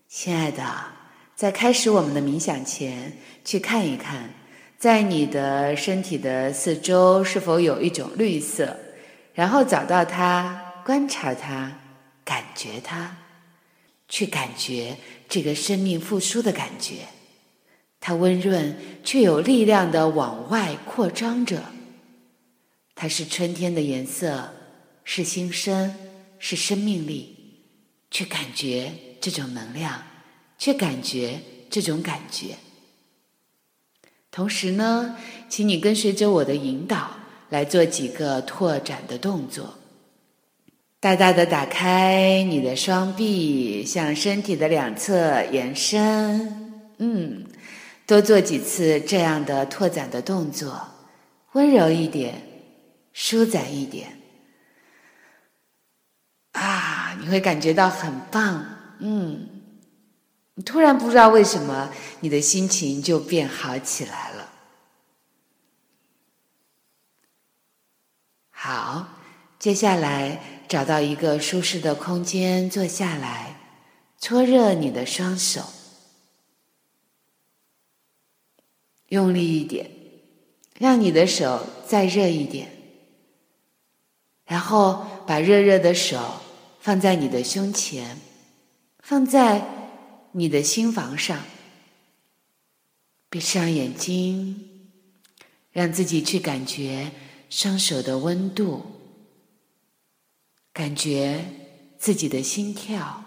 亲爱的，在开始我们的冥想前，去看一看，在你的身体的四周是否有一种绿色，然后找到它，观察它，感觉它，去感觉这个生命复苏的感觉。它温润却有力量地往外扩张着。它是春天的颜色，是新生，是生命力。去感觉这种能量，去感觉这种感觉。同时呢，请你跟随着我的引导来做几个拓展的动作。大大的打开你的双臂，向身体的两侧延伸。多做几次这样的拓展的动作，温柔一点，舒展一点。你会感觉到很棒。你突然不知道为什么，你的心情就变好起来了。好，接下来找到一个舒适的空间坐下来，搓热你的双手，用力一点，让你的手再热一点，然后把热热的手放在你的胸前，放在你的心房上，闭上眼睛，让自己去感觉双手的温度，感觉自己的心跳，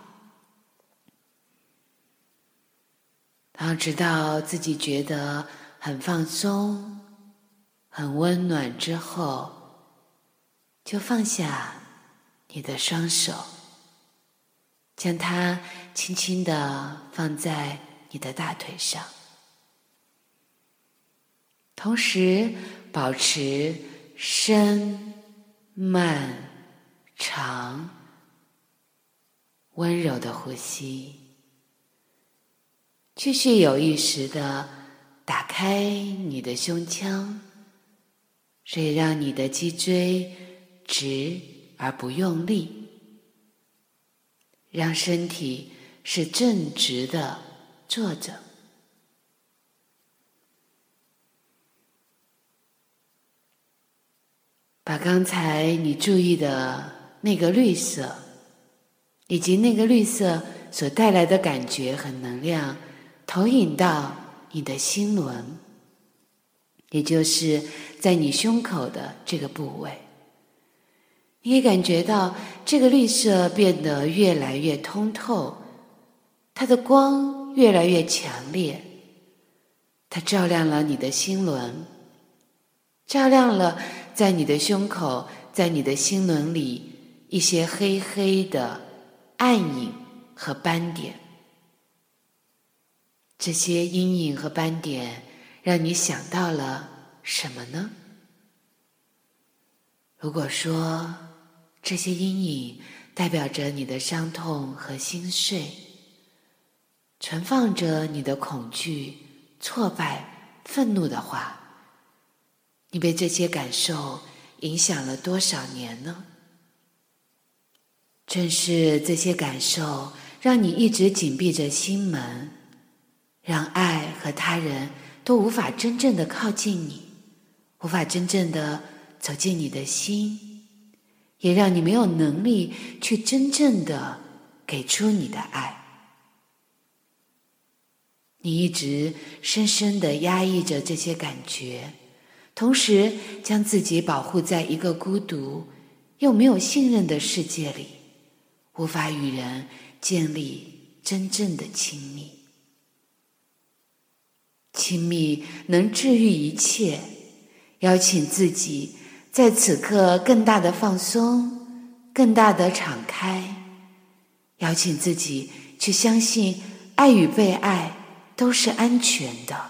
然后直到自己觉得很放松、很温暖之后，就放下你的双手，将它轻轻地放在你的大腿上，同时保持深、慢、长、温柔的呼吸，继续有意识地打开你的胸腔，所以让你的脊椎直而不用力，让身体是正直的坐着。把刚才你注意的那个绿色，以及那个绿色所带来的感觉和能量，投影到你的心轮，也就是在你胸口的这个部位。你可以感觉到这个绿色变得越来越通透，它的光越来越强烈，它照亮了你的心轮，照亮了在你的胸口，在你的心轮里一些黑黑的暗影和斑点。这些阴影和斑点让你想到了什么呢？如果说这些阴影代表着你的伤痛和心碎，存放着你的恐惧、挫败、愤怒的话，你被这些感受影响了多少年呢？正是这些感受让你一直紧闭着心门，让爱和他人都无法真正的靠近你，无法真正的走进你的心，也让你没有能力去真正的给出你的爱。你一直深深地压抑着这些感觉，同时将自己保护在一个孤独又没有信任的世界里，无法与人建立真正的亲密。亲密能治愈一切，邀请自己在此刻更大的放松，更大的敞开，邀请自己去相信爱与被爱都是安全的。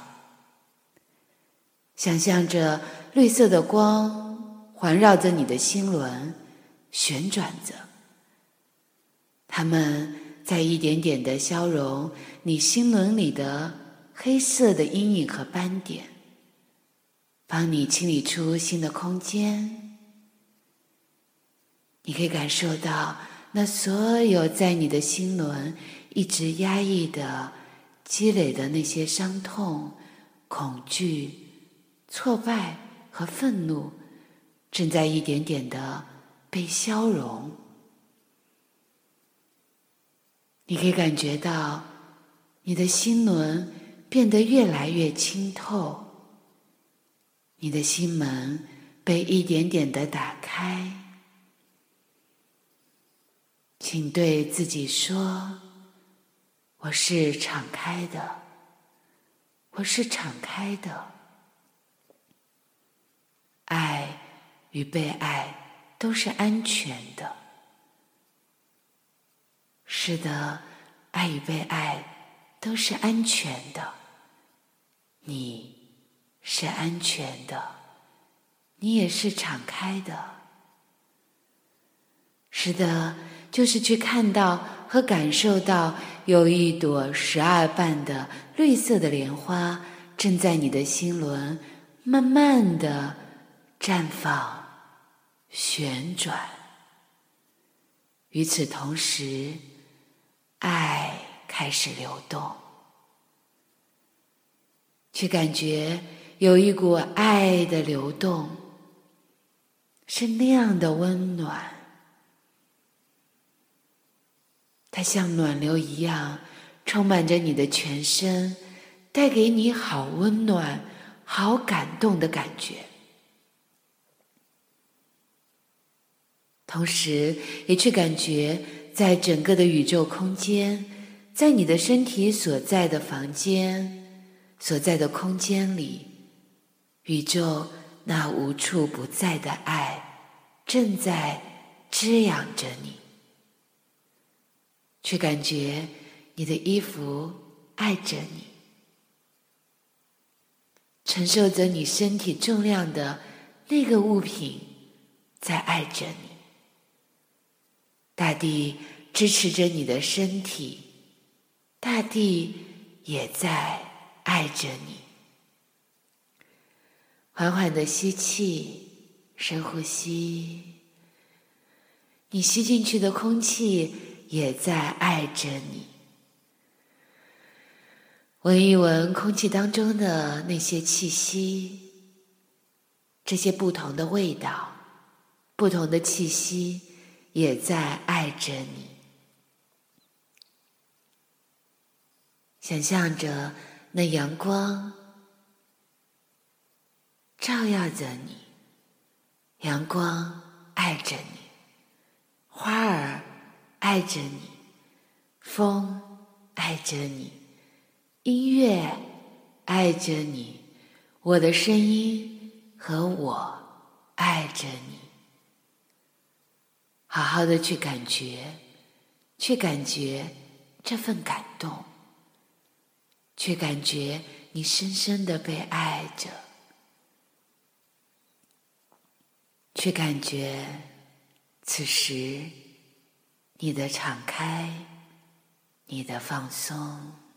想象着绿色的光环绕着你的心轮旋转着，它们在一点点地消融你心轮里的黑色的阴影和斑点，帮你清理出新的空间。你可以感受到那所有在你的心轮一直压抑的、积累的那些伤痛、恐惧、挫败和愤怒，正在一点点的被消融。你可以感觉到你的心轮变得越来越清透，你的心门被一点点的打开。请对自己说，我是敞开的，我是敞开的。爱与被爱都是安全的。是的，爱与被爱都是安全的。你是安全的，你也是敞开的。是的，就是去看到和感受到有一朵12瓣的绿色的莲花正在你的心轮慢慢地绽放、旋转。与此同时，爱开始流动，去感觉有一股爱的流动，是那样的温暖。它像暖流一样充满着你的全身，带给你好温暖、好感动的感觉。同时也去感觉在整个的宇宙空间，在你的身体所在的房间、所在的空间里，宇宙那无处不在的爱正在滋养着你。去感觉你的衣服爱着你，承受着你身体重量的那个物品在爱着你。大地支持着你的身体，大地也在爱着你。缓缓的吸气，深呼吸，你吸进去的空气也在爱着你。闻一闻空气当中的那些气息，这些不同的味道，不同的气息也在爱着你。想象着那阳光照耀着你，阳光爱着你，花儿爱着你，风爱着你，音乐爱着你，我的声音和我爱着你。好好的去感觉，去感觉这份感动，去感觉你深深的被爱着，去感觉此时你的敞开，你的放松。